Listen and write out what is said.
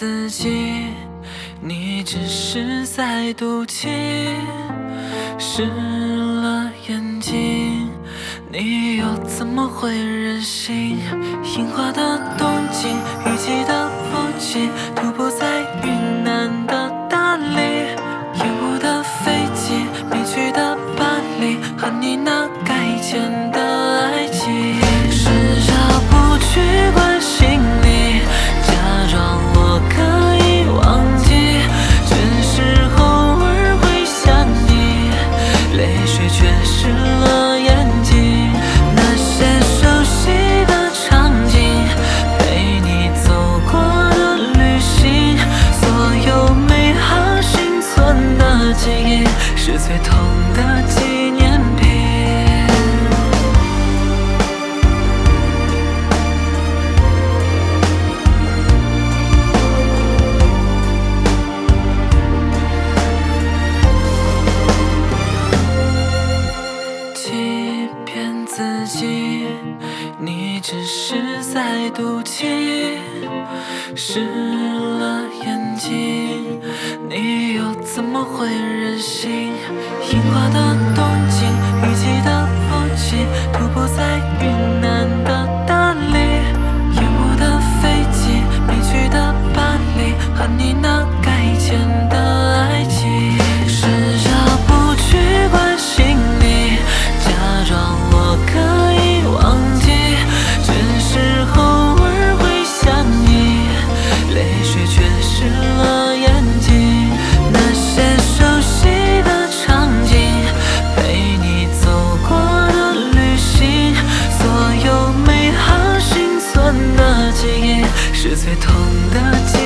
自己，你只是在赌气，湿了眼睛，你又怎么会任性？樱花的冬季，雨季的不羁，徒步在云南的大理，延误的飞机，没去的巴黎，和你那该见的爱情。试着不去关心你，假装我可以忘记，只是偶尔会想你，泪水却湿了眼睛。那些熟悉的场景，陪你走过的旅行，所有美好幸存的记忆，是最痛的纪念品。欺骗自己，你只是在赌气，湿了眼睛，你又怎么会任性？樱花的冬季，雨季的不羁，徒步在云南的大理，延误的飞机，没去的巴黎，和你那该见的爱情。试着不去关心你，假装我可以忘记，只是偶尔会想你，泪水却湿了眼睛。那些熟悉的场景，陪你走过的旅行，所有美好幸存的记忆，是最痛的记忆。